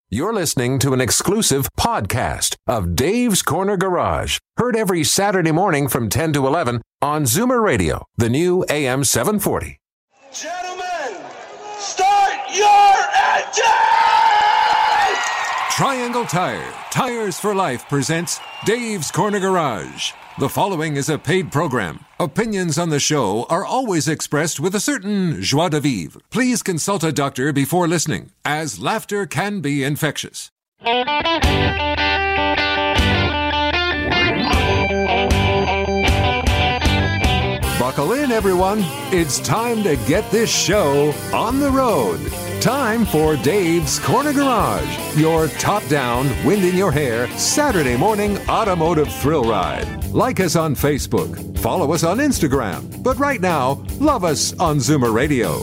You're listening to an exclusive podcast of Dave's Corner Garage. Heard every Saturday morning from 10 to 11 on Zoomer Radio, the new AM 740. Gentlemen, start your engine! Triangle Tire, Tires for Life presents Dave's Corner Garage. The following is a paid program. Opinions on the show are always expressed with a certain joie de vivre. Please consult a doctor before listening, as laughter can be infectious. Buckle in, everyone. It's time to get this show on the road. Time for Dave's Corner Garage, your top-down, wind in your hair, Saturday morning automotive thrill ride. Like us on Facebook, follow us on Instagram, but right now, love us on Zoomer Radio.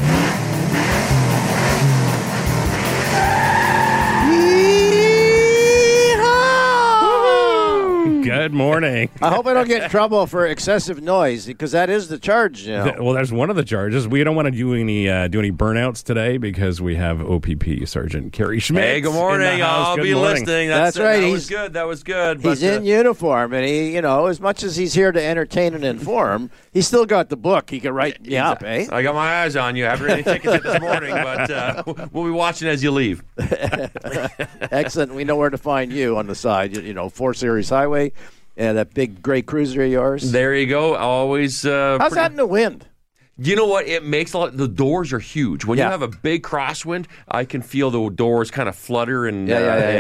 Good morning. I hope I don't get in trouble for excessive noise, because that is the charge. You know? Well, there's one of the charges. We don't want to do any burnouts today because we have OPP Sergeant Kerry Schmidt. Hey, good morning. I'll be listening. That's right. That was good. He's in uniform, and he, as much as he's here to entertain and inform, he's still got the book. He can write me up, eh? I got my eyes on you. I haven't really taken it this morning, but we'll be watching as you leave. Excellent. We know where to find you on the side. 4 Series Highway. And that big gray cruiser of yours. There you go. Always. How's that in the wind? You know what? It makes a lot. The doors are huge. When you have a big crosswind, I can feel the doors kind of flutter and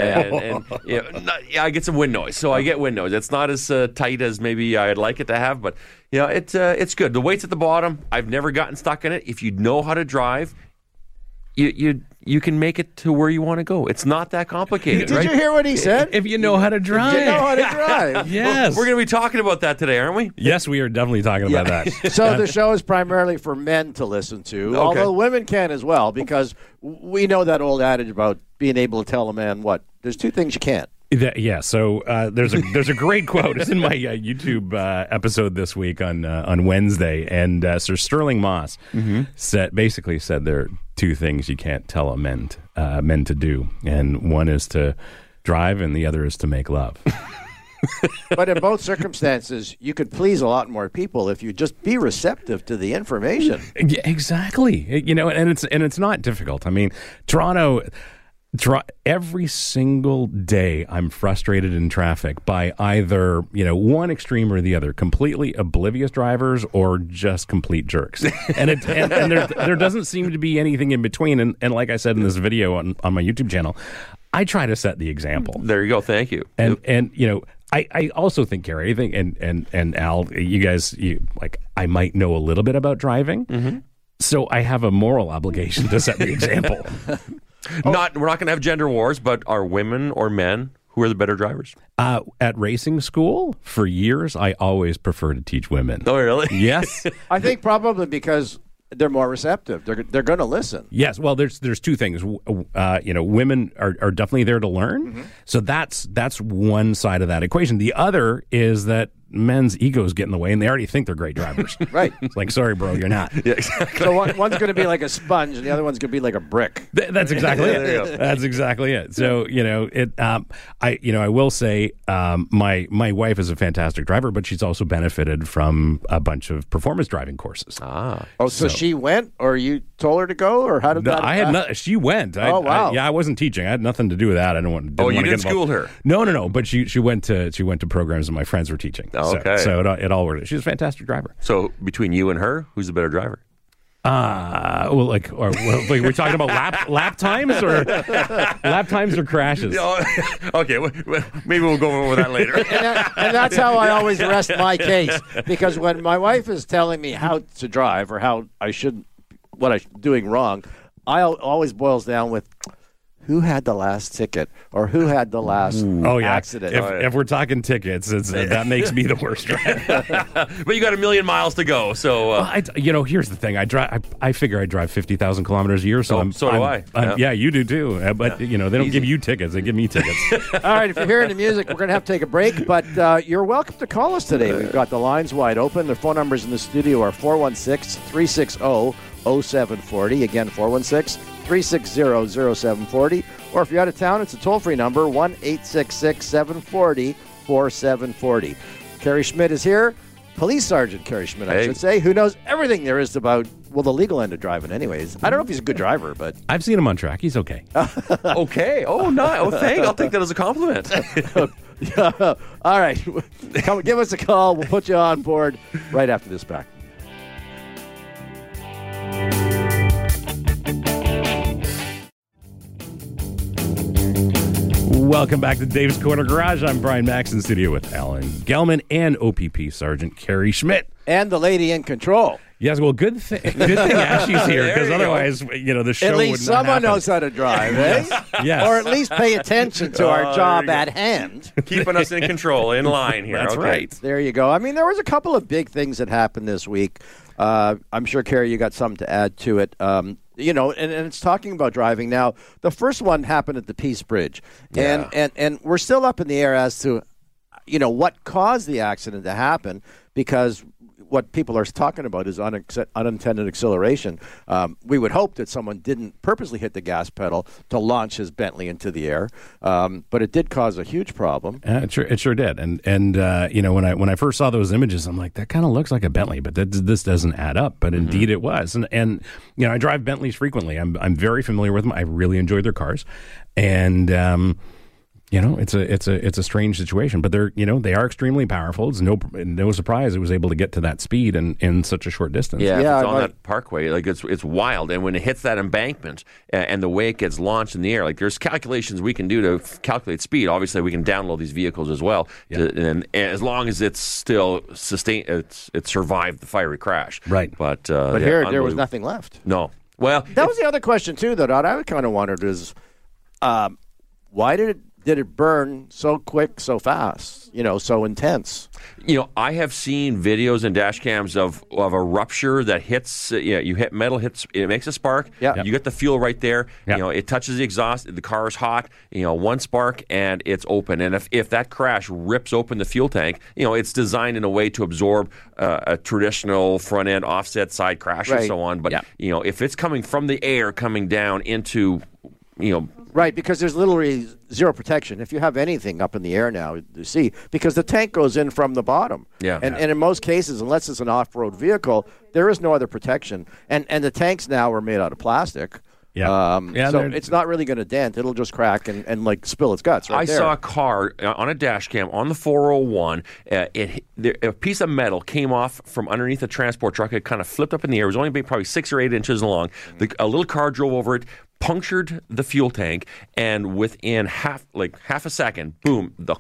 I get some wind noise. So I get wind noise. It's not as tight as maybe I'd like it to have, but it's good. The weight's at the bottom. I've never gotten stuck in it. If you know how to drive, you can make it to where you want to go. It's not that complicated. Did you hear what he said? If you know how to drive. You know how to drive. Yes. We're going to be talking about that today, aren't we? Yes, we are definitely talking about that. So the show is primarily for men to listen to, although women can as well, because we know that old adage about being able to tell a man what. There's 2 things you can't. So there's a great quote. It's in my YouTube episode this week on Wednesday, and Sir Sterling Moss basically said there are 2 things you can't tell men to do, and one is to drive, and the other is to make love. But in both circumstances, you could please a lot more people if you just be receptive to the information. Yeah, exactly. And it's not difficult. I mean, Toronto. Every single day I'm frustrated in traffic by either one extreme or the other, completely oblivious drivers or just complete jerks, and there doesn't seem to be anything in between, and like I said in this video on my YouTube channel, I try to set the example. There you go. Thank you. And I also think, Kerry, I think and Al, you guys, I might know a little bit about driving, so I have a moral obligation to set the example. We're not going to have gender wars, but are women or men who are the better drivers? At racing school, for years, I always prefer to teach women. Oh, really? Yes. I think probably because they're more receptive. They're going to listen. Yes. Well, there's 2 things. Women are definitely there to learn. So that's one side of that equation. The other is that men's egos get in the way, and they already think they're great drivers. Right. It's like, sorry, bro, you're not. Yeah, exactly. So one's going to be like a sponge, and the other one's going to be like a brick. That's exactly it. That's exactly it. So I will say my wife is a fantastic driver, but she's also benefited from a bunch of performance driving courses. Oh, so she went, or you told her to go, or how did that? She went. Oh, wow. I wasn't teaching. I had nothing to do with that. I didn't want. You didn't school her? No. But she went to programs that my friends were teaching. Okay. So it all worked. She's a fantastic driver. So between you and her, who's the better driver? We're talking about lap times or crashes. Okay, maybe we'll go over that later. and that's how I always rest my case, because when my wife is telling me how to drive or what I'm doing wrong, I always boils down with who had the last ticket or who had the last accident. If we're talking tickets, that makes me the worst driver. But you got 1 million miles to go, so here's the thing. I figure I drive 50,000 kilometers a year, so do I. Yeah, you do too. But they don't give you tickets; they give me tickets. All right, if you're hearing the music, we're going to have to take a break. But you're welcome to call us today. We've got the lines wide open. The phone numbers in the studio are 416-360-0740. Again, 416-360-0740. Or if you're out of town, it's a toll-free number, 1-866-740-4740. Kerry Schmidt is here. Police Sergeant Kerry Schmidt, I should say, who knows everything there is about, well, the legal end of driving anyways. I don't know if he's a good driver, but... I've seen him on track. He's okay. Okay. Oh, no. Oh, thanks. I'll take that as a compliment. All right. Come, give us a call. We'll put you on board right after this back. Welcome back to Dave's Corner Garage. I'm Brian Max in studio with Alan Gelman and OPP Sergeant Kerry Schmidt. And the lady in control. Yes, well, good thing Ashley's here, because otherwise, the show at least would not someone happen. knows how to drive, eh? Yes. Or at least pay attention to our job at hand. Keeping us in control, in line here. That's okay. right. There you go. I mean, there was a couple of big things that happened this week. I'm sure, Kerry, you got something to add to it. And it's talking about driving. Now, the first one happened at the Peace Bridge. Yeah. And we're still up in the air as to, what caused the accident to happen, because what people are talking about is unintended acceleration. We would hope that someone didn't purposely hit the gas pedal to launch his Bentley into the air, but it did cause a huge problem. It sure did. And when I first saw those images, I'm like, that kind of looks like a Bentley, but this doesn't add up. But indeed, it was. And I drive Bentleys frequently. I'm very familiar with them. I really enjoy their cars, and it's a strange situation, but they are extremely powerful. It's no surprise it was able to get to that speed in such a short distance. Yeah, if it's on that parkway, it's wild. And when it hits that embankment and the way it gets launched in the air, there's calculations we can do to calculate speed. Obviously, we can download these vehicles as well, and as long as it's still sustained, it survived the fiery crash. Right. But here there was nothing left. No. Well, that was the other question too that I kind of wondered is, why did it burn so quick, so fast, so intense? I have seen videos and dash cams of a rupture that hits, you hit metal, it makes a spark. Yeah. You get the fuel right there. Yeah. It touches the exhaust. The car is hot. One spark and it's open. And if that crash rips open the fuel tank, it's designed in a way to absorb a traditional front end offset side crash and so on. But, if it's coming from the air, coming down into, Right, because there's literally zero protection. If you have anything up in the air now, you see, because the tank goes in from the bottom. Yeah. And in most cases, unless it's an off-road vehicle, there is no other protection. And the tanks now are made out of plastic. Yeah. So it's not really going to dent. It'll just crack and spill its guts right I there. saw a car on a dash cam on the 401. A piece of metal came off from underneath a transport truck. It kind of flipped up in the air. It was only probably 6 or 8 inches long. A little car drove over it, punctured the fuel tank, and within half a second, boom, the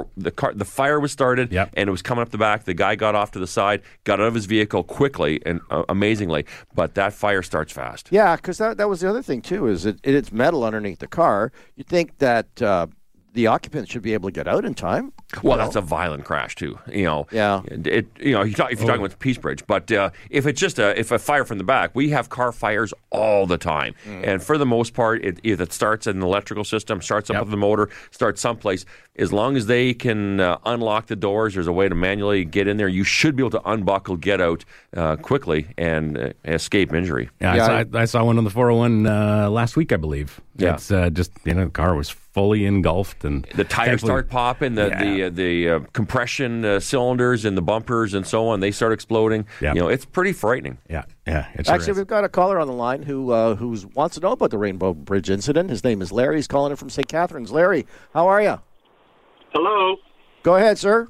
fire was started, and it was coming up the back. The guy got off to the side, got out of his vehicle quickly and amazingly, but that fire starts fast. Yeah, because that was the other thing too, is it's metal underneath the car. You'd think that the occupants should be able to get out in time. Well, that's a violent crash too. Yeah. If you're talking about the Peace Bridge, but if it's just if a fire from the back, we have car fires all the time, and for the most part, if it starts in an electrical system, starts up with the motor, starts someplace. As long as they can unlock the doors, there's a way to manually get in there. You should be able to unbuckle, get out quickly, and escape injury. Yeah, I saw one on the 401 last week, I believe. Yeah. It's the car was fully engulfed, and the tires start popping, the compression cylinders and the bumpers and so on, they start exploding. Yeah. It's pretty frightening. Yeah. It Actually, we've got a caller on the line who wants to know about the Rainbow Bridge incident. His name is Larry. He's calling in from St. Catharines. Larry, how are you? Hello. Go ahead, sir.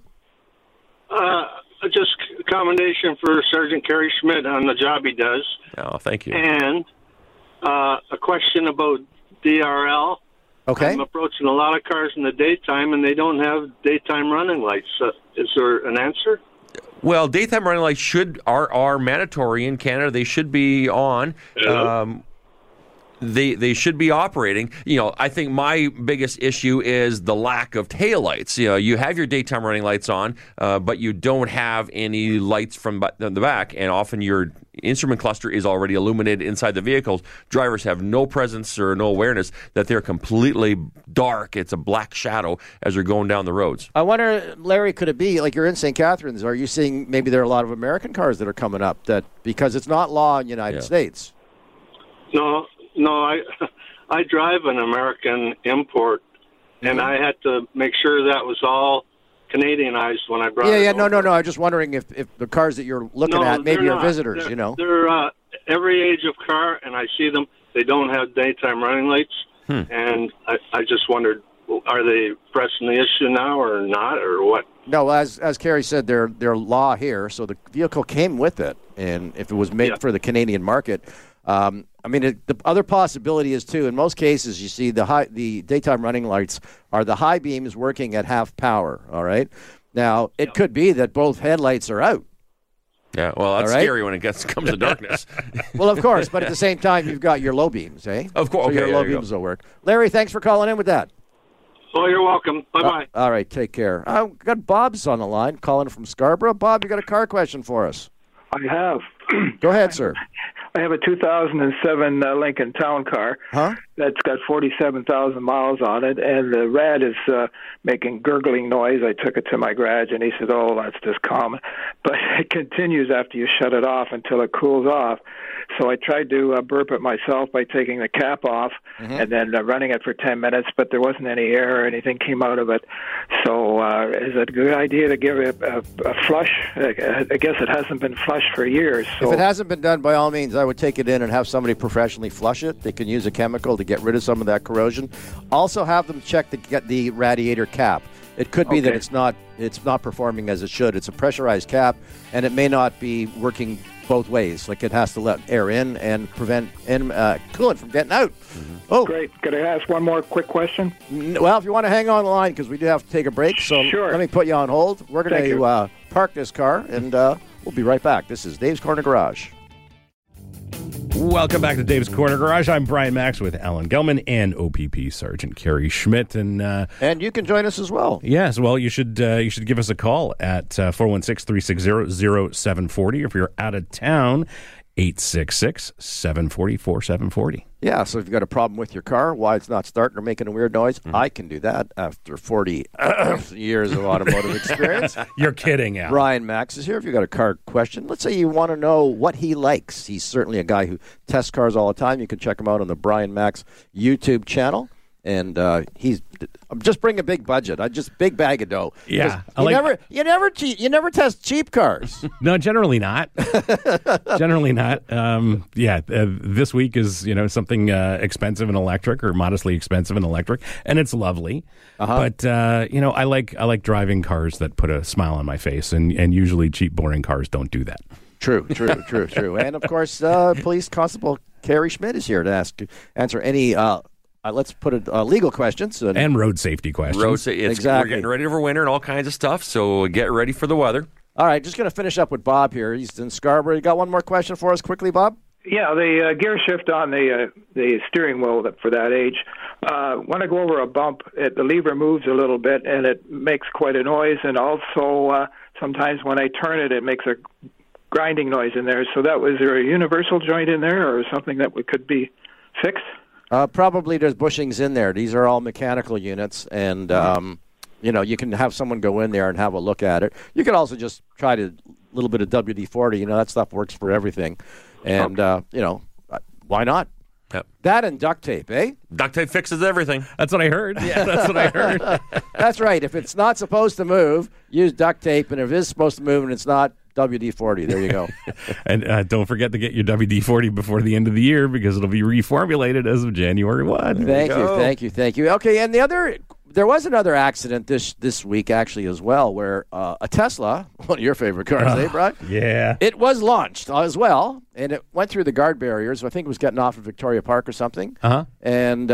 Just commendation for Sergeant Kerry Schmidt on the job he does. Oh, thank you. And a question about DRL. Okay. I'm approaching a lot of cars in the daytime, and they don't have daytime running lights. Is there an answer? Well, daytime running lights are mandatory in Canada. They should be on. They should be operating. I think my biggest issue is the lack of taillights. You have your daytime running lights on, but you don't have any lights from the back, and often your instrument cluster is already illuminated inside the vehicles. Drivers have no presence or no awareness that they're completely dark. It's a black shadow as they're going down the roads. I wonder, Larry, could it be, like you're in St. Catharines, are you seeing maybe there are a lot of American cars that are coming up that because it's not law in the United States? No, I drive an American import, and I had to make sure that was all Canadianized when I brought it. Yeah. over. No. I'm just wondering if the cars that you're looking No, at maybe they're are not. visitors. They're every age of car, and I see them. They don't have daytime running lights, and I just wondered, are they pressing the issue now or not, or what? No, as Kerry said, they're law here, so the vehicle came with it, and if it was made for the Canadian market, the other possibility is too. In most cases, you see the daytime running lights are the high beams working at half power. All right, now it could be that both headlights are out. Yeah, well, that's All right. scary when it comes to darkness. Well, of course, but at the same time, you've got your low beams, eh? Of course, so okay, your there low you go. beams will work. Larry, thanks for calling in with that. Oh, you're welcome. Bye-bye. All right, take care. I've got Bob's on the line, calling from Scarborough. Bob, you got a car question for us? I have. Go ahead, sir. I have a 2007 Lincoln Town Car that's got 47,000 miles on it, and the rad is making gurgling noise. I took it to my garage, and he said, "Oh, that's just common." But it continues after you shut it off until it cools off. So I tried to burp it myself by taking the cap off and then running it for 10 minutes, but there wasn't any air or anything came out of it. So is it a good idea to give it a flush? I guess it hasn't been flushed for years. So If it hasn't been done, by all means, I would take it in and have somebody professionally flush it. They can use a chemical to get rid of some of that corrosion. Also have them check to get the radiator cap. It could be that it's not performing as it should. It's a pressurized cap, and it may not be working both ways. Like it has to let air in and prevent coolant from getting out. Oh, great. Could I ask one more quick question? Well, if you want to hang on the line, because we do have to take a break, so Sure. let me put you on hold. We're going Thank you. to park this car, and we'll be right back. This is Dave's Corner Garage. Welcome back to Dave's Corner Garage. I'm Brian Max with Alan Gelman and OPP Sergeant Kerry Schmidt. And you can join us as well. Yes, well, you should give us a call at 416-360-0740. If you're out of town, 866-740-4740. Yeah, so if you've got a problem with your car, why it's not starting or making a weird noise, I can do that after 40 years of automotive experience. You're kidding, Al. Brian Max is here. If you've got a car question, let's say you want to know what he likes. He's certainly a guy who tests cars all the time. You can check him out on the Brian Max YouTube channel. And he's just bring a big budget. Big bag of dough. Yeah, You never test cheap cars. No, generally not. Generally not. This week is something expensive and electric, or modestly expensive and electric, and it's lovely. But I like driving cars that put a smile on my face, and usually cheap, boring cars don't do that. True. And of course, Police Constable Kerry Schmidt is here to answer any. Let's put it legal questions and road safety questions. Exactly. We're getting ready for winter and all kinds of stuff, so get ready for the weather. All right, just going to finish up with Bob here. He's in Scarborough. You got one more question for us quickly, Bob? Yeah, the gear shift on the steering wheel for that age. When I go over a bump, the lever moves a little bit, and it makes quite a noise. And also, sometimes when I turn it, it makes a grinding noise in there. So is there a universal joint in there, or something that could be fixed? Probably there's bushings in there. These are all mechanical units, and you can have someone go in there and have a look at it. You could also just try a little bit of WD-40. That stuff works for everything, and why not? Yep. That and duct tape, eh? Duct tape fixes everything. That's what I heard. Yeah, that's what I heard. That's right. If it's not supposed to move, use duct tape, and if it is supposed to move and it's not, WD-40. There you go. And don't forget to get your WD-40 before the end of the year, because it'll be reformulated as of January 1. Thank you. Okay, and there was another accident this week actually as well, where a Tesla, one of your favorite cars, Brian? Yeah. It was launched as well, and it went through the guard barriers. I think it was getting off of Victoria Park or something. And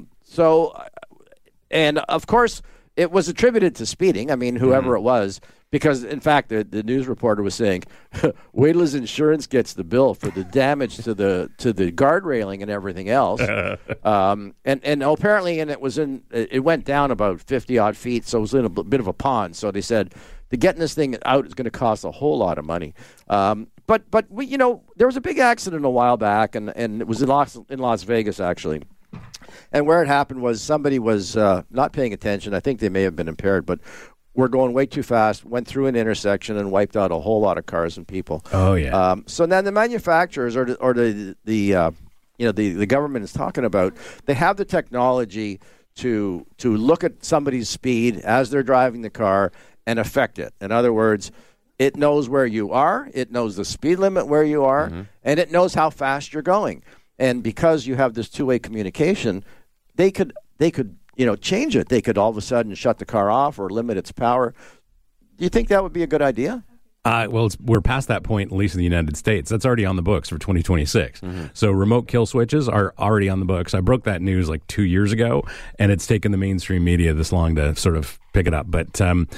and of course, it was attributed to speeding. I mean, whoever it was. Because, in fact, the news reporter was saying, wait till his insurance gets the bill for the damage to the guard railing and everything else. And apparently, it went down about 50-odd feet, so it was in a bit of a pond. So they said, getting this thing out is going to cost a whole lot of money. But there was a big accident a while back, and it was in Las Vegas, actually. And where it happened was somebody was not paying attention. I think they may have been impaired, but were going way too fast, went through an intersection and wiped out a whole lot of cars and people. Oh, yeah. So then the manufacturers or the the government is talking about. They have the technology to look at somebody's speed as they're driving the car and affect it. In other words, it knows where you are, it knows the speed limit where you are, and it knows how fast you're going. And because you have this two-way communication, they could change it. They could all of a sudden shut the car off or limit its power. Do you think that would be a good idea? Well, we're past that point, at least in the United States. That's already on the books for 2026. So remote kill switches are already on the books. I broke that news like 2 years ago, and it's taken the mainstream media this long to sort of pick it up. But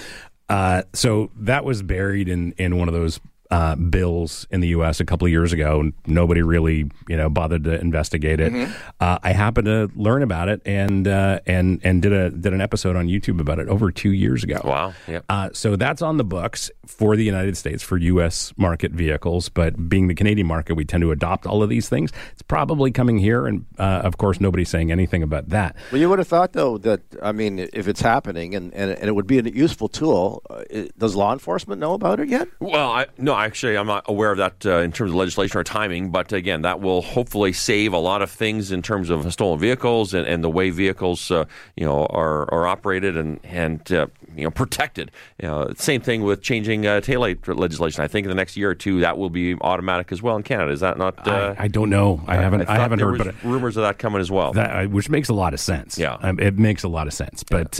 so that was buried in one of those bills in the U.S. a couple of years ago. Nobody really, bothered to investigate it. I happened to learn about it and did an episode on YouTube about it over 2 years ago. Wow. Yep. So that's on the books for the United States for U.S. market vehicles. But being the Canadian market, we tend to adopt all of these things. It's probably coming here, and of course, nobody's saying anything about that. Well, you would have thought, though, that if it's happening and it would be a useful tool, does law enforcement know about it yet? Well, Actually, I'm not aware of that in terms of legislation or timing, but again, that will hopefully save a lot of things in terms of stolen vehicles and the way vehicles, are operated and protected. Same thing with changing taillight legislation. I think in the next year or two that will be automatic as well in Canada. Is that not? I don't know. I haven't heard, but rumors of that coming as well. Which makes a lot of sense. Yeah, it makes a lot of sense. But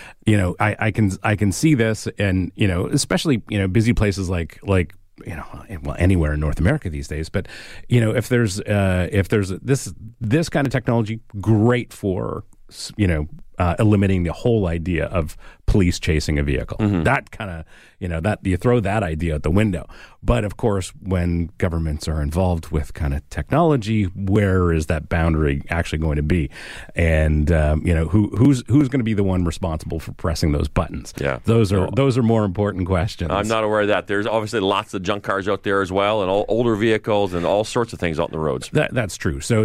I can see this, and especially busy places like anywhere in North America these days. But if there's this kind of technology, great for eliminating the whole idea of police chasing a vehicle. That kind of that you throw that idea out the window. But of course, when governments are involved with kind of technology, where is that boundary actually going to be? And who's going to be the one responsible for pressing those buttons? Yeah, those are more important questions. I'm not aware of that. There's obviously lots of junk cars out there as well, and all older vehicles and all sorts of things out on the roads. That's true. So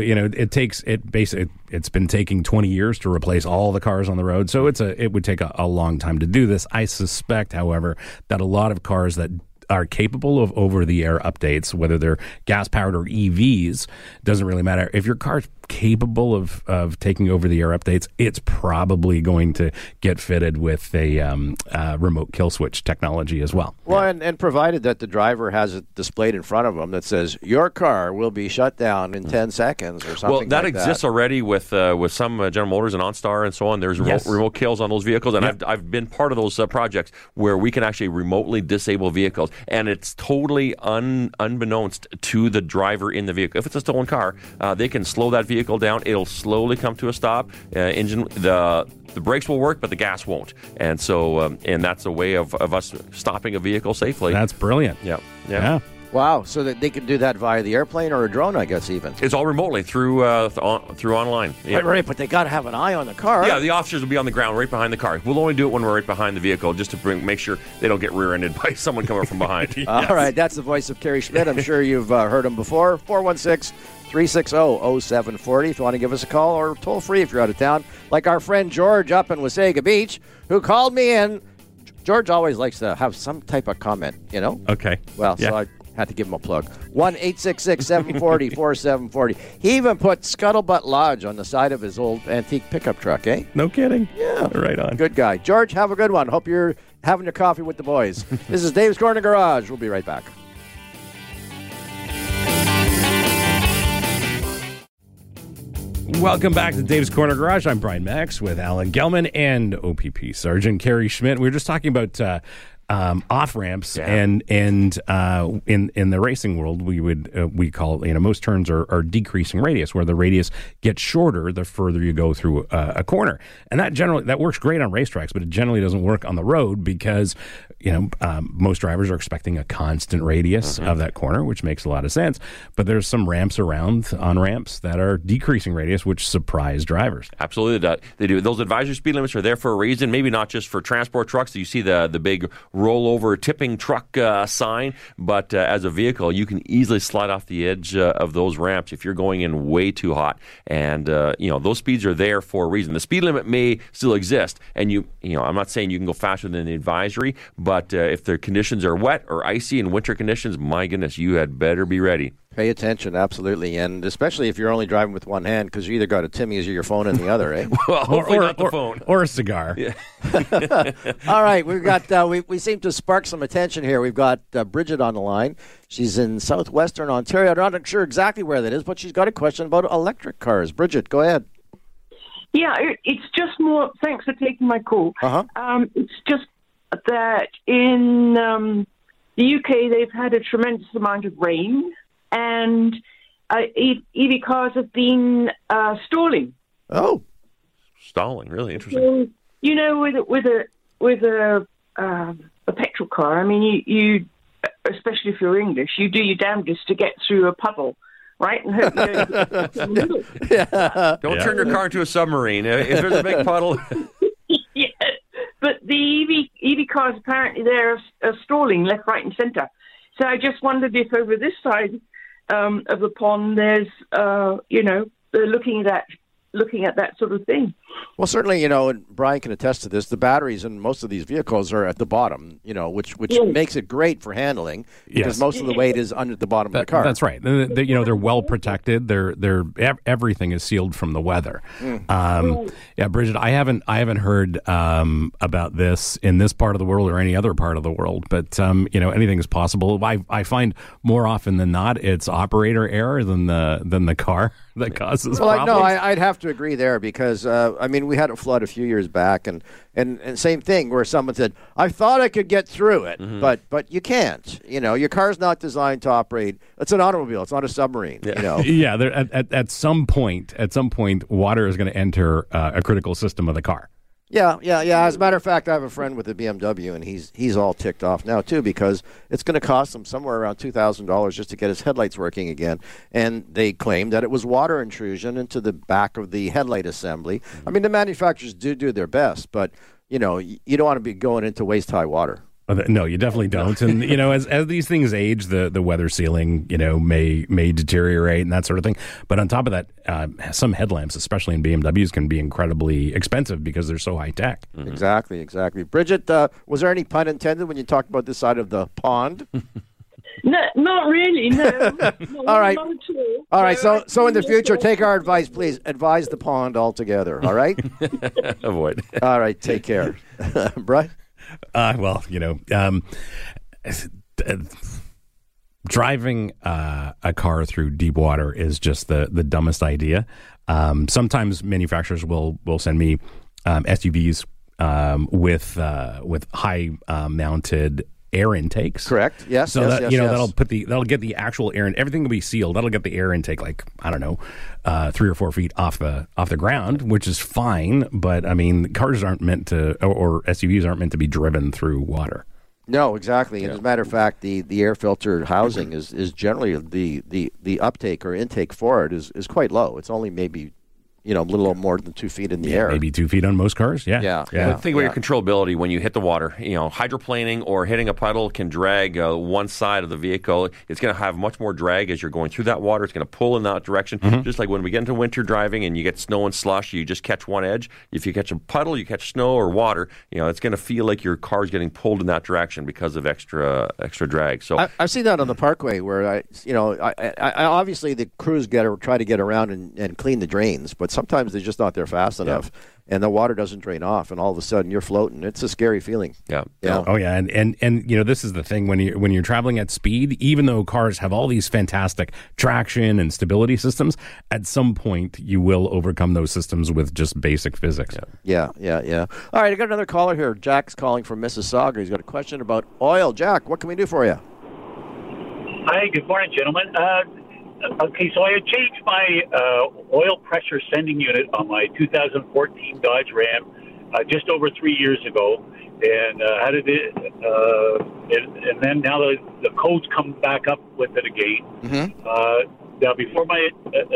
it's been taking 20 years to replace all the cars on the road. So it would take a long time to do this. I suspect, however, that a lot of cars that are capable of over-the-air updates, whether they're gas-powered or EVs, doesn't really matter. If your car's capable of taking over-the-air updates, it's probably going to get fitted with a remote kill switch technology as well. Well, and provided that the driver has it displayed in front of them that says, your car will be shut down in 10 seconds or something like that. Well, that exists already with some General Motors and OnStar and so on. There's remote kills on those vehicles, and I've been part of those projects where we can actually remotely disable vehicles. And it's totally unbeknownst to the driver in the vehicle. If it's a stolen car, they can slow that vehicle down. It'll slowly come to a stop. The brakes will work, but the gas won't. And so, and that's a way of us stopping a vehicle safely. That's brilliant. Yeah. Wow, so that they can do that via the airplane or a drone, I guess, even. It's all remotely through online. Yeah. Right, but they got to have an eye on the car. Yeah, the officers will be on the ground right behind the car. We'll only do it when we're right behind the vehicle, just to make sure they don't get rear-ended by someone coming from behind. Yes. All right, that's the voice of Kerry Schmidt. I'm sure you've heard him before. 416-360-0740 if you want to give us a call, or toll free if you're out of town, like our friend George up in Wasaga Beach, who called me in. George always likes to have some type of comment, Okay. Well, so I had to give him a plug. 1-866-740-4740. He even put Scuttlebutt Lodge on the side of his old antique pickup truck, eh? No kidding. Yeah. Right on. Good guy. George, have a good one. Hope you're having your coffee with the boys. This is Dave's Corner Garage. We'll be right back. Welcome back to Dave's Corner Garage. I'm Brian Max with Alan Gelman and OPP Sergeant Kerry Schmidt. We were just talking about off ramps, and in the racing world, we call most turns are decreasing radius, where the radius gets shorter the further you go through a corner, and that works great on racetracks, but it generally doesn't work on the road because most drivers are expecting a constant radius of that corner, which makes a lot of sense. But there's some ramps on ramps that are decreasing radius, which surprise drivers. Absolutely, they do. Those advisory speed limits are there for a reason. Maybe not just for transport trucks. You see the big rollover tipping truck sign, but as a vehicle, you can easily slide off the edge of those ramps if you're going in way too hot. And those speeds are there for a reason. The speed limit may still exist, and I'm not saying you can go faster than the advisory, but if the conditions are wet or icy in winter conditions, my goodness, you had better be ready. Pay attention, absolutely, and especially if you're only driving with one hand, because you either got a Timmy's or your phone in the other, eh? Well, hopefully not the phone. Or a cigar. Yeah. All right, we've got we seem to spark some attention here. We've got Bridget on the line. She's in southwestern Ontario. I'm not sure exactly where that is, but she's got a question about electric cars. Bridget, go ahead. Yeah, it's just more. Thanks for taking my call. It's just that in the UK they've had a tremendous amount of rain, and EV cars have been stalling. Oh, stalling, really interesting. So, you know, with a petrol car, I mean, you especially if you're English, you do your damnedest to get through a puddle. Right? And hope you don't turn your car into a submarine. If there's a big puddle. Yeah. But the EV cars, apparently, they're stalling left, right, and centre. So I just wondered if over this side of the pond there's, they're looking at that sort of thing. Well, certainly, and Brian can attest to this, the batteries in most of these vehicles are at the bottom, which makes it great for handling because most of the weight is under the bottom of the car. That's right. They're well protected. Everything is sealed from the weather. Yeah, Bridget, I haven't heard about this in this part of the world or any other part of the world, but anything is possible. I find more often than not it's operator error than the car that causes problems. No, I'd have to agree there because we had a flood a few years back, and same thing where someone said, "I thought I could get through it, but you can't. Your car's not designed to operate. It's an automobile. It's not a submarine. Yeah, at some point, water is going to enter a critical system of the car. Yeah. As a matter of fact, I have a friend with a BMW, and he's all ticked off now too because it's going to cost him somewhere around $2,000 just to get his headlights working again. And they claim that it was water intrusion into the back of the headlight assembly. I mean, the manufacturers do their best, but you don't want to be going into waist high water. No, you definitely don't. And as these things age, the weather sealing may deteriorate and that sort of thing. But on top of that, some headlamps, especially in BMWs, can be incredibly expensive because they're so high tech. Mm-hmm. Exactly. Bridget, was there any pun intended when you talked about this side of the pond? No, not really. No. All right. Not at all. All right. So in the future, take our advice, please. Advise the pond altogether. All right. Avoid. All right. Take care, Brian. Driving a car through deep water is just the dumbest idea. Sometimes manufacturers will send me SUVs with high mounted air intakes. Correct. Yes. So yes, that'll get the actual air, and everything will be sealed. That'll get the air intake 3 or 4 feet off the ground, which is fine. But I mean, cars aren't meant to, or SUVs aren't meant to be driven through water. No, exactly. And as a matter of fact, the air filter housing is generally the uptake or intake for it is quite low. It's only maybe a little more than 2 feet in the air. Maybe 2 feet on most cars. Yeah. Think about your controllability when you hit the water. Hydroplaning or hitting a puddle can drag one side of the vehicle. It's going to have much more drag as you're going through that water. It's going to pull in that direction. Mm-hmm. Just like when we get into winter driving and you get snow and slush, you just catch one edge. If you catch a puddle, you catch snow or water. It's going to feel like your car's getting pulled in that direction because of extra drag. So I've seen that on the Parkway where I obviously the crews try to get around and clean the drains, but sometimes they're just not there fast enough, and the water doesn't drain off, and all of a sudden you're floating. It's a scary feeling. Yeah. Oh yeah, and this is the thing when you're traveling at speed, even though cars have all these fantastic traction and stability systems, at some point you will overcome those systems with just basic physics. Yeah. All right, I got another caller here. Jack's calling from Mississauga. He's got a question about oil. Jack, what can we do for you? Hi, good morning, gentlemen. Okay, so I had changed my oil pressure sending unit on my 2014 Dodge Ram just over 3 years ago, and had it. And then now the code's come back up with it again. Mm-hmm. Now, before my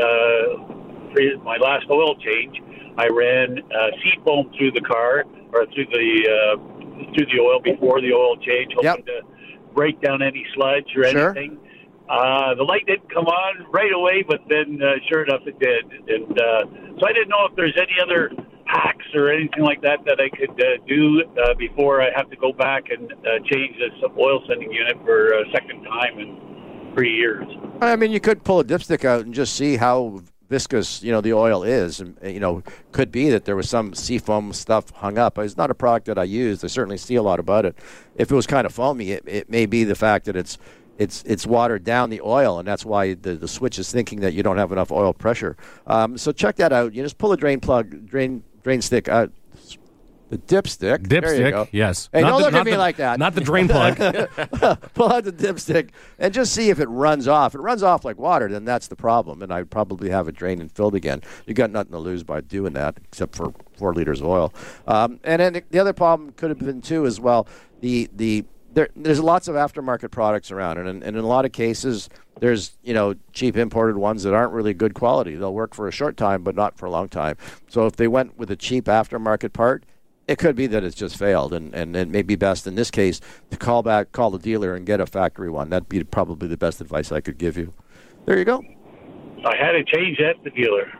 last oil change, I ran seat foam through the car or through the oil before the oil change, hoping to break down any sludge or anything. The light didn't come on right away, but then sure enough it did. And so I didn't know if there's any other hacks or anything like that I could do before I have to go back and change this oil sending unit for a second time. And years. I mean, you could pull a dipstick out and just see how viscous, the oil is. And, could be that there was some seafoam stuff hung up. It's not a product that I use. I certainly see a lot about it. If it was kind of foamy, it may be the fact that it's watered down the oil, and that's why the switch is thinking that you don't have enough oil pressure. So check that out. You just pull a drain stick out. The dipstick. There you go. Yes. Hey, don't look at me like that. Not the drain plug. Pull out the dipstick and just see if it runs off. If it runs off like water, then that's the problem, and I'd probably have it drained and filled again. You got nothing to lose by doing that, except for 4 liters of oil. And then the other problem could have been too as well. There's lots of aftermarket products around, and in a lot of cases, there's cheap imported ones that aren't really good quality. They'll work for a short time, but not for a long time. So if they went with a cheap aftermarket part, it could be that it's just failed, and it may be best in this case to call the dealer and get a factory one. That'd be probably the best advice I could give you. There you go. I had to change that at the dealer.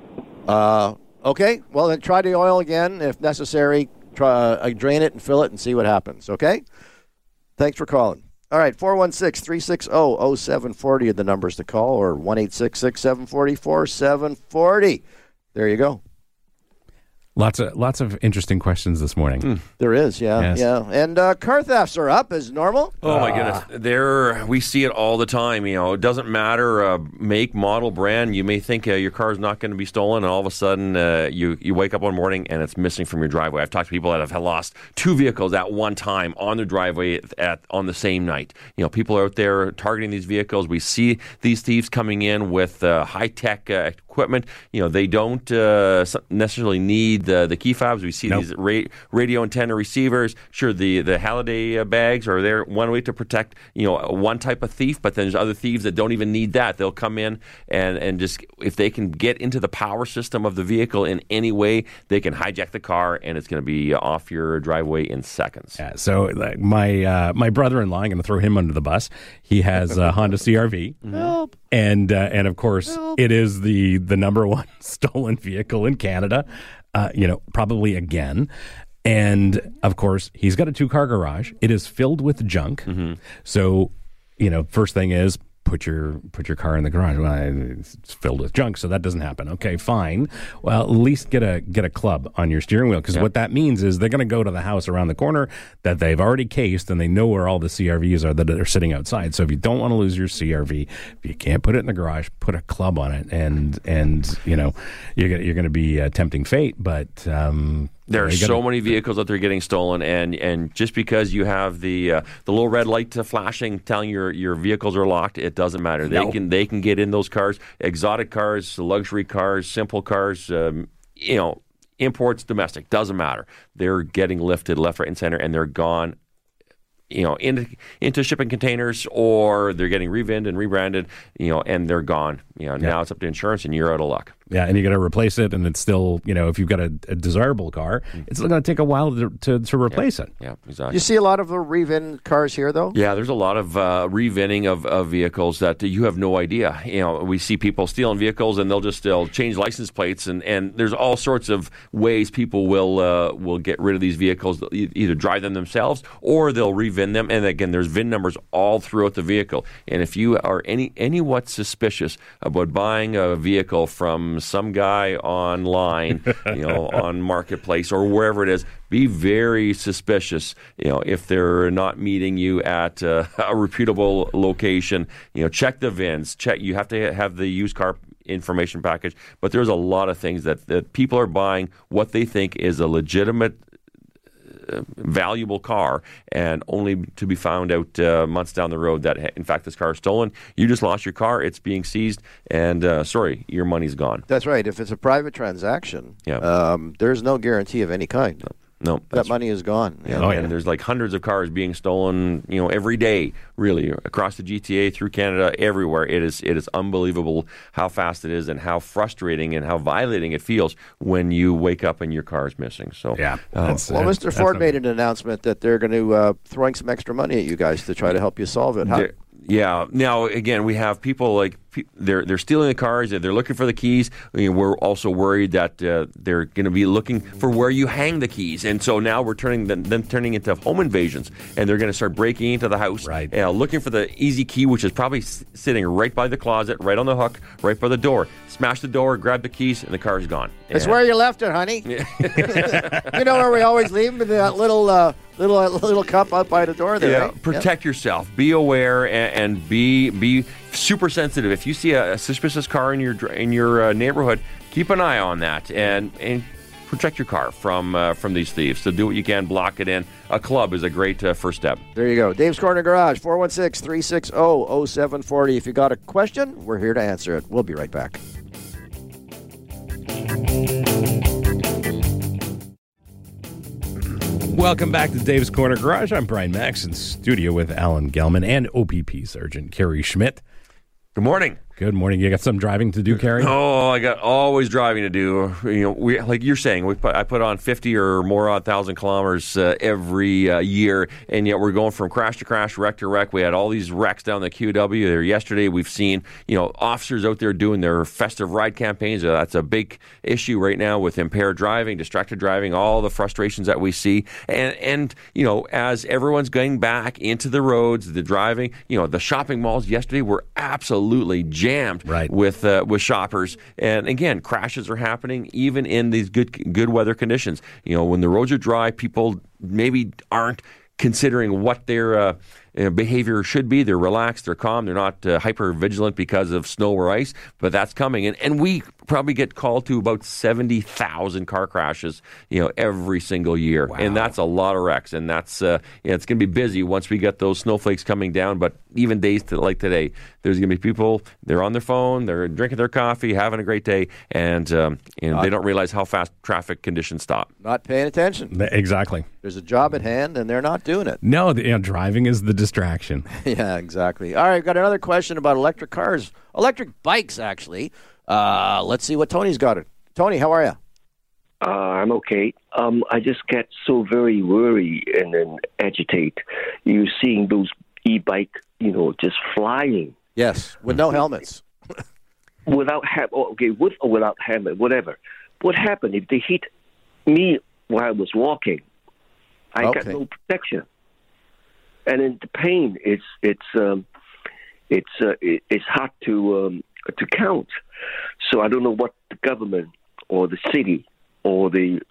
Okay. Well, then try the oil again if necessary. Drain it and fill it and see what happens. Okay. Thanks for calling. All right, 416-360-0740 are the numbers to call, or 1-866-740-4740. There you go. Lots of interesting questions this morning. There is, yeah. And car thefts are up as normal. Oh my goodness, we see it all the time. It doesn't matter make, model, brand. You may think your car is not going to be stolen, and all of a sudden you wake up one morning and it's missing from your driveway. I've talked to people that have lost 2 vehicles at one time on their driveway on the same night. People are out there targeting these vehicles. We see these thieves coming in with high tech equipment. They don't necessarily need the key fobs. We see these radio antenna receivers. Sure, the Halliday bags are there one way to protect one type of thief, but then there's other thieves that don't even need that. They'll come in and just, if they can get into the power system of the vehicle in any way, they can hijack the car, and it's going to be off your driveway in seconds. Yeah. So my brother-in-law, I'm going to throw him under the bus. He has a Honda CR-V. Help. And of course, it is the number one stolen vehicle in Canada, probably again. And of course, he's got a 2-car garage. It is filled with junk. Mm-hmm. So, first thing is put your car in the garage. Well, it's filled with junk, so that doesn't happen. Okay, fine. Well, at least get a club on your steering wheel, because what that means is they're going to go to the house around the corner that they've already cased, and they know where all the CRVs are that are sitting outside. So if you don't want to lose your CRV, if you can't put it in the garage, put a club on it, and you're going to be tempting fate. But there are so many vehicles out there getting stolen, and just because you have the little red light flashing telling your vehicles are locked, it doesn't matter. They can get in those cars, exotic cars, luxury cars, simple cars, imports, domestic, doesn't matter. They're getting lifted left, right, and center, and they're gone. Into shipping containers, or they're getting revinned and rebranded, and they're gone. Now it's up to insurance, and you're out of luck. Yeah, and you got to replace it, and it's still, if you've got a desirable car, it's still going to take a while to replace it. Yeah, exactly. You see a lot of the revinned cars here, though? Yeah, there's a lot of revinning of vehicles that you have no idea. We see people stealing vehicles, and they'll change license plates, and there's all sorts of ways people will get rid of these vehicles. They'll either drive them themselves, or they'll revin them. And again, there's VIN numbers all throughout the vehicle. And if you are anywhat suspicious about buying a vehicle from some guy online, on Marketplace or wherever it is, be very suspicious. If they're not meeting you at a reputable location, check the VINs. You have to have the used car information package. But there's a lot of things that people are buying what they think is a legitimate valuable car, and only to be found out months down the road that, in fact, this car is stolen. You just lost your car. It's being seized, and sorry, your money's gone. That's right. If it's a private transaction, there's no guarantee of any kind. No, that money is gone. And there's like hundreds of cars being stolen, every day, really, across the GTA, through Canada, everywhere. It is unbelievable how fast it is, and how frustrating and how violating it feels when you wake up and your car is missing. So, Mr. Ford made an announcement that they're going to throwing some extra money at you guys to try to help you solve it. Yeah. Now, again, we have people like they're stealing the cars. They're looking for the keys. We're also worried that they're going to be looking for where you hang the keys, and so now we're turning into home invasions, and they're going to start breaking into the house, looking for the easy key, which is probably sitting right by the closet, right on the hook, right by the door. Smash the door, grab the keys, and the car's gone. It's where you left it, honey. You know where we always leave them? That little cup out by the door there. Yeah. Right? Protect yourself. Be aware and be super sensitive. If you see a suspicious car in your neighborhood, keep an eye on that and protect your car from these thieves. So do what you can, block it in. A club is a great first step. There you go. Dave's Corner Garage, 416-360-0740. If you got a question, we're here to answer it. We'll be right back. Welcome back to Dave's Corner Garage. I'm Brian Max in studio with Alan Gelman and OPP Sergeant Kerry Schmidt. Good morning. Good morning. You got some driving to do, Kerry? Oh, I got always driving to do. We like you're saying, I put on 50 or more 1,000 kilometers every year, and yet we're going from crash to crash, wreck to wreck. We had all these wrecks down the QW there yesterday. We've seen officers out there doing their festive ride campaigns. That's a big issue right now with impaired driving, distracted driving, all the frustrations that we see. And as everyone's going back into the roads, the driving, the shopping malls yesterday were absolutely jammed with shoppers, and again, crashes are happening even in these good weather conditions. When the roads are dry, people maybe aren't considering what their behavior should be. They're relaxed, they're calm, they're not hyper vigilant because of snow or ice, but that's coming. And we probably get called to about 70,000 car crashes, every single year. Wow. And that's a lot of wrecks. And that's it's going to be busy once we get those snowflakes coming down. But even days like today, there's going to be people, they're on their phone, they're drinking their coffee, having a great day, and they don't realize how fast traffic conditions stop. Not paying attention. Exactly. There's a job at hand, and they're not doing it. No, driving is the distraction. Yeah, exactly. All right, got another question about electric cars. Electric bikes, actually. Let's see what Tony's got. Tony, how are you? I'm okay. I just get so very worried and then agitate. You're seeing those e-bike, just flying. Yes, with no helmets. With or without helmet, whatever. What happened if they hit me while I was walking? I got no protection, and then the pain it's hard to count. So I don't know what the government or the city or the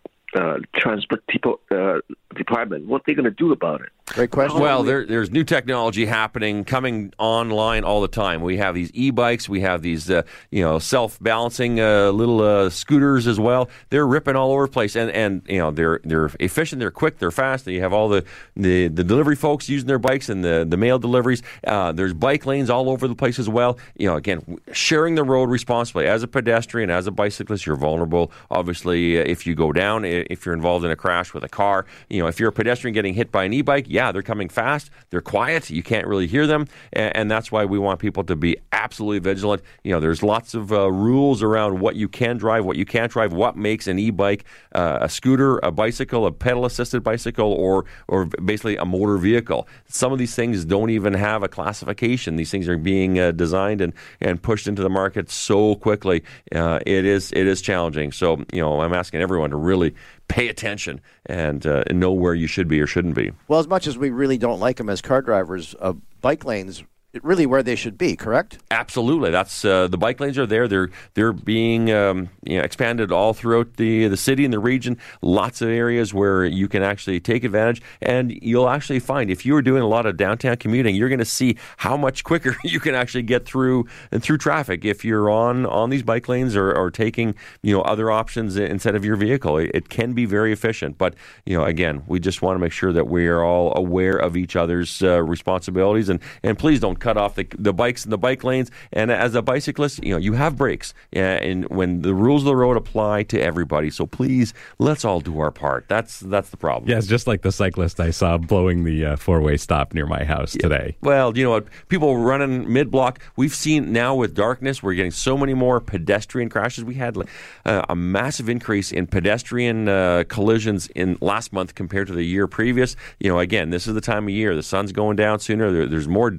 transport department, what they're going to do about it. Great question. Well, there's new technology coming online all the time. We have these e-bikes. We have these, self-balancing little scooters as well. They're ripping all over the place, and they're efficient. They're quick. They're fast. You have all the delivery folks using their bikes and the mail deliveries. There's bike lanes all over the place as well. Again, sharing the road responsibly. As a pedestrian, as a bicyclist, you're vulnerable. Obviously, if you go down, if you're involved in a crash with a car, if you're a pedestrian getting hit by an e-bike, they're coming fast. They're quiet. You can't really hear them. And that's why we want people to be absolutely vigilant. There's lots of rules around what you can drive, what you can't drive, what makes an e-bike, a scooter, a bicycle, a pedal-assisted bicycle, or basically a motor vehicle. Some of these things don't even have a classification. These things are being designed and pushed into the market so quickly. It is challenging. So, I'm asking everyone to really pay attention and know where you should be or shouldn't be. Well, as much as we really don't like them as car drivers, bike lanes really where they should be, correct? Absolutely. That's the bike lanes are there. They're being expanded all throughout the city and the region. Lots of areas where you can actually take advantage, and you'll actually find if you are doing a lot of downtown commuting, you're going to see how much quicker you can actually get through traffic if you're on these bike lanes or taking other options instead of your vehicle. It can be very efficient, but again, we just want to make sure that we are all aware of each other's responsibilities, and please don't cut off the bikes and the bike lanes. And as a bicyclist, you have brakes, and when the rules of the road apply to everybody. So please, let's all do our part. That's the problem. Yeah, it's just like the cyclist I saw blowing the four-way stop near my house today. Well, you know what? People running mid-block. We've seen now with darkness, we're getting so many more pedestrian crashes. We had a massive increase in pedestrian collisions in last month compared to the year previous. Again, this is the time of year. The sun's going down sooner. There's more darkness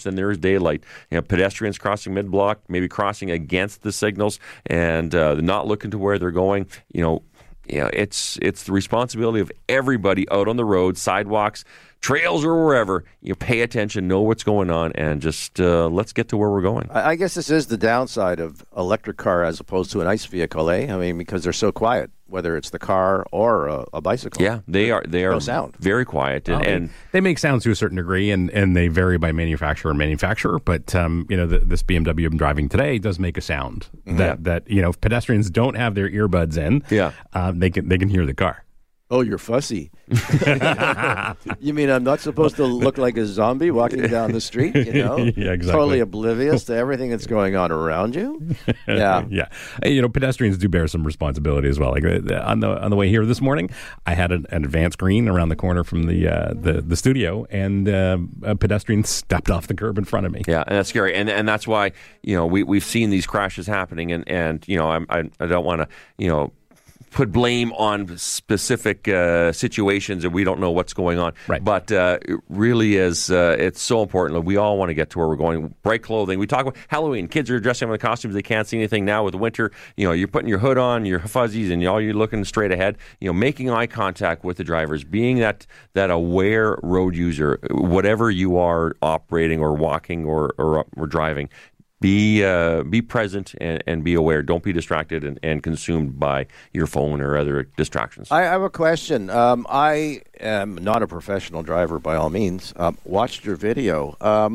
and there's daylight. Pedestrians crossing mid-block, maybe crossing against the signals, and they're not looking to where they're going. It's the responsibility of everybody out on the road, sidewalks, trails, or wherever. Pay attention, know what's going on, and just let's get to where we're going. I guess this is the downside of electric car as opposed to an ICE vehicle, eh? I mean, because they're so quiet, whether it's the car or a bicycle. Yeah, they are no sound. Very quiet, and they make sounds to a certain degree, and they vary by manufacturer. But this BMW I'm driving today does make a sound that if pedestrians don't have their earbuds in, they can hear the car. Oh, you're fussy. You mean I'm not supposed to look like a zombie walking down the street, Yeah, exactly. Totally oblivious to everything that's going on around you? Yeah. Yeah. Pedestrians do bear some responsibility as well. Like on the way here this morning, I had an advanced green around the corner from the studio, and a pedestrian stepped off the curb in front of me. Yeah, and that's scary. And that's why, we've seen these crashes happening, and I don't want to, put blame on specific situations and we don't know what's going on. Right. But it really is, it's so important. We all want to get to where we're going. Bright clothing. We talk about Halloween. Kids are dressing up in costumes. They can't see anything now with the winter. You're putting your hood on, your fuzzies, and you're looking straight ahead. Making eye contact with the drivers, being that aware road user, whatever you are operating or walking or driving. Be present and be aware. Don't be distracted and consumed by your phone or other distractions. I have a question. I am not a professional driver by all means. Watched your video.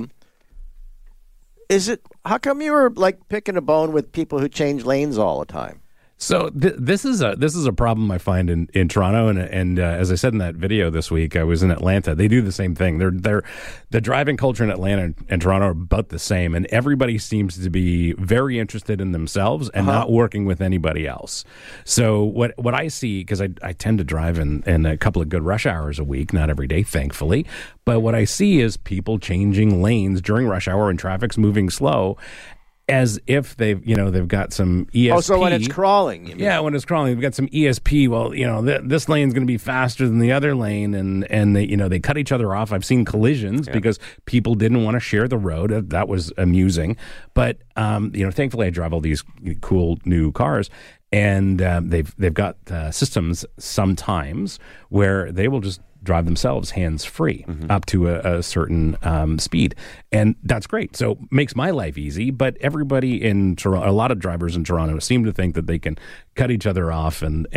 How come you were like picking a bone with people who change lanes all the time? So this is a problem I find in Toronto, and as I said in that video this week, I was in Atlanta. They do the same thing. The driving culture in Atlanta and Toronto are about the same, and everybody seems to be very interested in themselves and not working with anybody else. So what I see, because I tend to drive in a couple of good rush hours a week, not every day, thankfully, but what I see is people changing lanes during rush hour and traffic's moving slow, as if they've got some ESP. Oh, so when it's crawling, you mean? Yeah, when it's crawling, they've got some ESP. Well, this lane's going to be faster than the other lane, and they cut each other off. I've seen collisions because people didn't want to share the road. That was amusing, but thankfully I drive all these cool new cars, and they've got systems sometimes where they will just drive themselves hands-free up to a certain speed. And that's great. So makes my life easy. But everybody in Toronto, a lot of drivers in Toronto seem to think that they can cut each other off and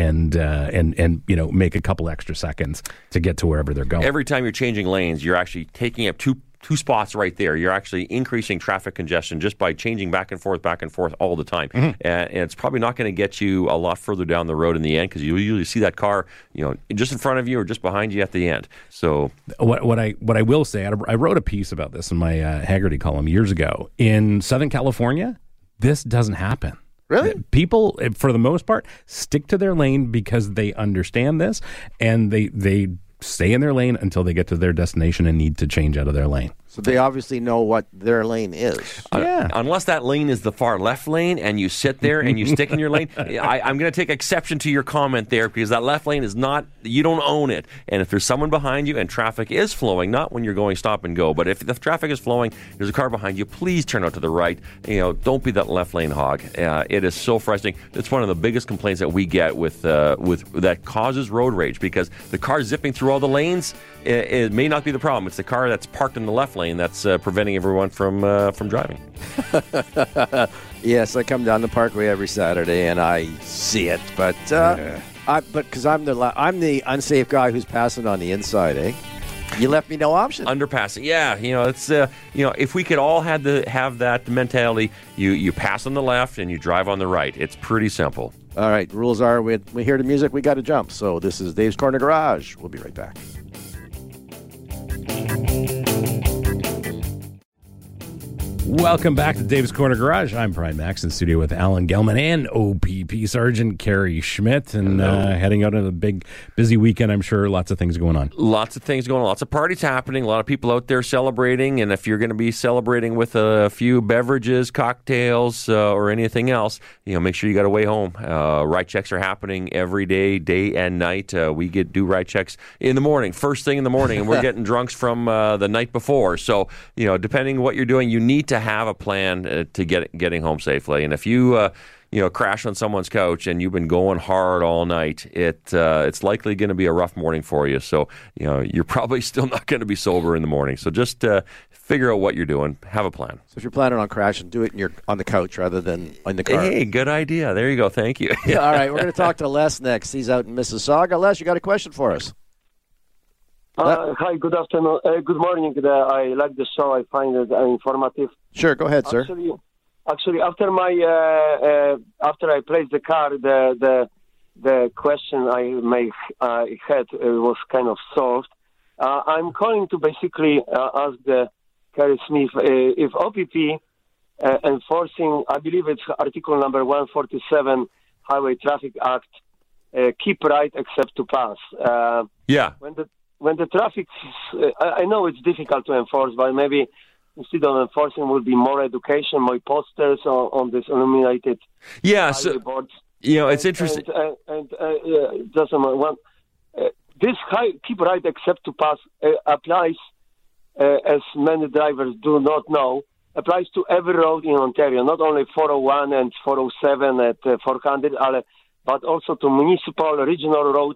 make a couple extra seconds to get to wherever they're going. Every time you're changing lanes, you're actually taking up two spots right there. You're actually increasing traffic congestion just by changing back and forth all the time. And it's probably not going to get you a lot further down the road in the end, because you usually see that car, just in front of you or just behind you at the end. So what I will say, I wrote a piece about this in my Haggerty column years ago. In Southern California, this doesn't happen. Really? People, for the most part, stick to their lane because they understand this, and they stay in their lane until they get to their destination and need to change out of their lane. So they obviously know what their lane is. Yeah. Unless that lane is the far left lane and you sit there and you stick in your lane, I'm going to take exception to your comment there, because that left lane is not, you don't own it. And if there's someone behind you and traffic is flowing, not when you're going stop and go, but if the traffic is flowing, there's a car behind you, please turn out to the right. Don't be that left lane hog. It is so frustrating. It's one of the biggest complaints that we get with that causes road rage, because the car zipping through all the lanes, it may not be the problem. It's the car that's parked in the left lane that's preventing everyone from driving. Yes, I come down the Parkway every Saturday and I see it, but because I'm the unsafe guy who's passing on the inside, eh? You left me no option. Underpassing, yeah. It's if we could all have that mentality, you pass on the left and you drive on the right. It's pretty simple. All right, rules are we hear the music, we got to jump. So this is Dave's Corner Garage. We'll be right back. Welcome back to Dave's Corner Garage. I'm Brian Max in studio with Alan Gelman and OPP Sergeant Kerry Schmidt, and heading out on a big, busy weekend. I'm sure lots of things going on. Lots of things going on. Lots of parties happening. A lot of people out there celebrating. And if you're going to be celebrating with a few beverages, cocktails, or anything else, make sure you got a way home. Ride checks are happening every day, day and night. We do ride checks in the morning, first thing in the morning, and we're getting drunks from the night before. So, depending on what you're doing, you need to have a plan to getting home safely. And if you crash on someone's couch and you've been going hard all night, it's likely going to be a rough morning for you. So you're probably still not going to be sober in the morning. So just figure out what you're doing. Have a plan. So if you're planning on crashing, do it on the couch rather than in the car. Hey, good idea. There you go. Thank you. All right, we're going to talk to Les next. He's out in Mississauga. Les, you got a question for us? Hi, good afternoon. Good morning. I like the show. I find it informative. Sure, go ahead, sir. Actually, after I placed the car, the question I had was kind of solved. I'm calling to basically ask the Kerry Smith if OPP enforcing, I believe it's Article number 147 Highway Traffic Act, keep right except to pass. Yeah. When the traffic, I know it's difficult to enforce, but maybe instead of enforcing would be more education, more posters on this illuminated boards. It's interesting. This keep right except to pass applies, as many drivers do not know, applies to every road in Ontario, not only 401 and 407 at 400, but also to municipal, regional road,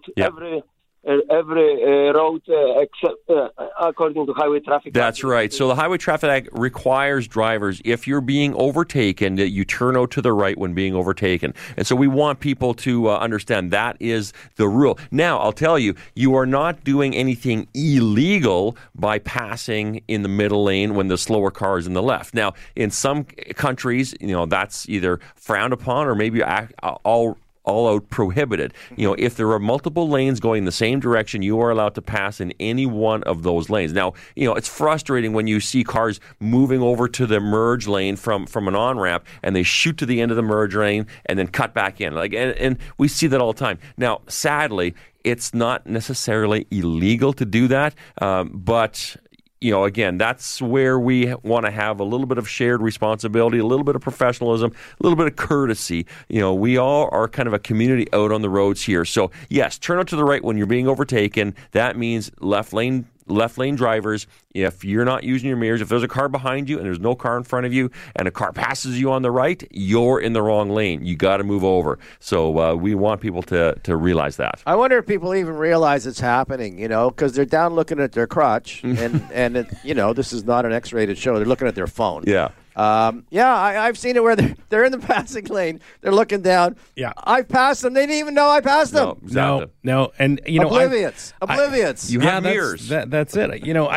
every road except according to Highway Traffic Act. That's right. So the Highway Traffic Act requires drivers, if you're being overtaken, that you turn out to the right when being overtaken. And so we want people to understand that is the rule. Now, I'll tell you, you are not doing anything illegal by passing in the middle lane when the slower car is in the left. Now, in some countries, that's either frowned upon or maybe all out prohibited. If there are multiple lanes going the same direction, you are allowed to pass in any one of those lanes. Now, it's frustrating when you see cars moving over to the merge lane from an on-ramp and they shoot to the end of the merge lane and then cut back in. And we see that all the time. Now, sadly, it's not necessarily illegal to do that, but again, that's where we want to have a little bit of shared responsibility, a little bit of professionalism, a little bit of courtesy. We all are kind of a community out on the roads here. So, yes, turn out to the right when you're being overtaken. That means left lane drivers, if you're not using your mirrors, if there's a car behind you and there's no car in front of you and a car passes you on the right, you're in the wrong lane. You got to move over. So we want people to realize that. I wonder if people even realize it's happening, because they're down looking at their crotch and this is not an X-rated show. They're looking at their phone. Yeah. I've seen it where they're in the passing lane. They're looking down. Yeah. I've passed them. They didn't even know I passed them. No. And, oblivious. You have mirrors. That's it.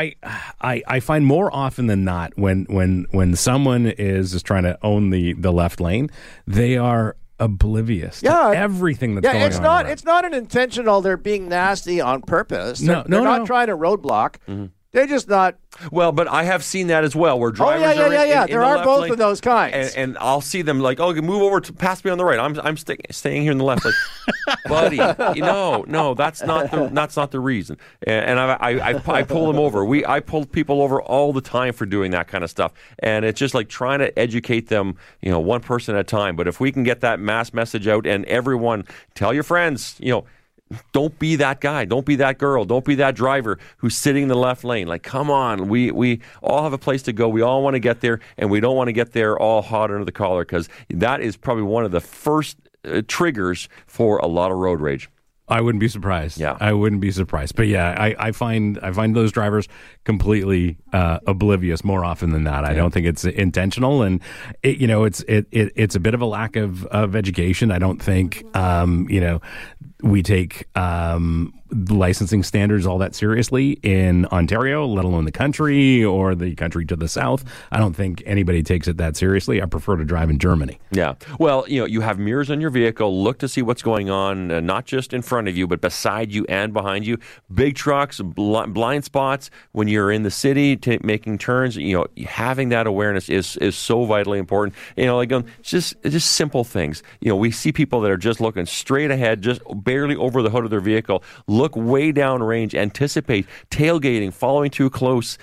I find more often than not when someone is just trying to own the left lane, they are oblivious to everything that's going on. It's not an intentional, they're being nasty on purpose. They're No. not trying to roadblock. Mm-hmm. They're just not. Well, but I have seen that as well, where drivers are in there the are left both lane, of those kinds. and I'll see them like, move over to pass me on the right. I'm staying here in the left. Like, buddy, no, that's not the reason. And I pull them over. I pull people over all the time for doing that kind of stuff. And it's just like trying to educate them, one person at a time. But if we can get that mass message out and everyone tell your friends, don't be that guy. Don't be that girl. Don't be that driver who's sitting in the left lane. Like, come on. We all have a place to go. We all want to get there, and we don't want to get there all hot under the collar, because that is probably one of the first triggers for a lot of road rage. I wouldn't be surprised. Yeah, I wouldn't be surprised. But yeah, I find those drivers completely oblivious more often than not. I don't think it's intentional, and it's a bit of a lack of education. I don't think we take licensing standards all that seriously in Ontario, let alone the country or the country to the south. I don't think anybody takes it that seriously. I prefer to drive in Germany. Yeah. Well, you have mirrors on your vehicle. Look to see what's going on, not just in front of you, but beside you and behind you. Big trucks, blind spots when you're in the city making turns. Having that awareness is so vitally important. Just simple things. We see people that are just looking straight ahead, just barely over the hood of their vehicle. Look way down range, anticipate tailgating, following too close.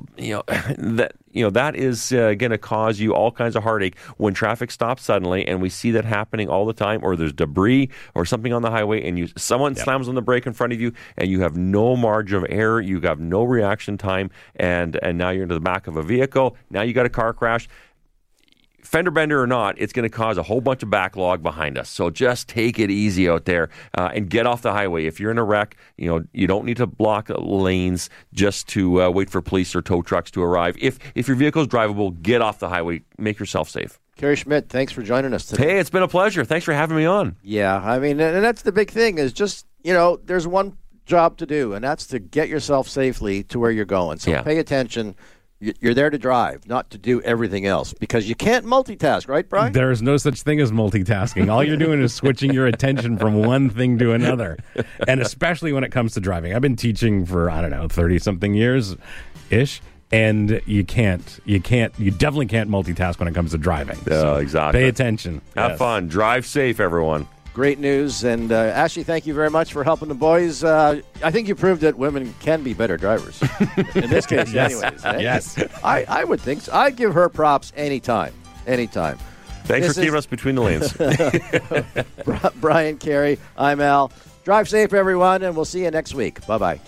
That is going to cause you all kinds of heartache when traffic stops suddenly, and we see that happening all the time. Or there's debris or something on the highway, and someone slams on the brake in front of you, and you have no margin of error. You have no reaction time, and now you're into the back of a vehicle. Now you got a car crash. Fender bender or not, it's going to cause a whole bunch of backlog behind us. So just take it easy out there and get off the highway. If you're in a wreck, you don't need to block lanes just to wait for police or tow trucks to arrive. If your vehicle is drivable, get off the highway. Make yourself safe. Kerry Schmidt, thanks for joining us today. Hey, it's been a pleasure. Thanks for having me on. Yeah, I mean, and that's the big thing is just, there's one job to do, and that's to get yourself safely to where you're going. So pay attention. You're there to drive, not to do everything else, because you can't multitask, right, Brian? There's no such thing as multitasking. All you're doing is switching your attention from one thing to another, and especially when it comes to driving. I've been teaching for, 30-something years-ish, and you definitely can't multitask when it comes to driving. Yeah, so exactly. Pay attention. Have fun. Drive safe, everyone. Great news. And Ashley, thank you very much for helping the boys. I think you proved that women can be better drivers. In this case, yes. anyways. Eh? Yes. I would think so. I'd give her props anytime. Thanks for keeping us between the lanes. Brian, Kerry, I'm Al. Drive safe, everyone, and we'll see you next week. Bye-bye.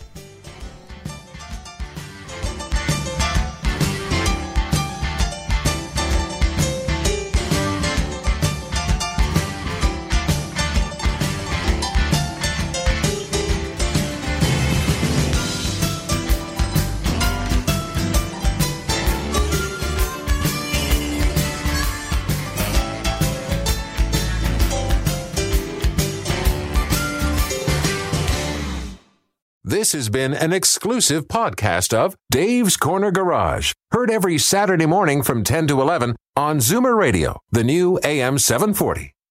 This has been an exclusive podcast of Dave's Corner Garage. Heard every Saturday morning from 10 to 11 on Zoomer Radio, the new AM 740.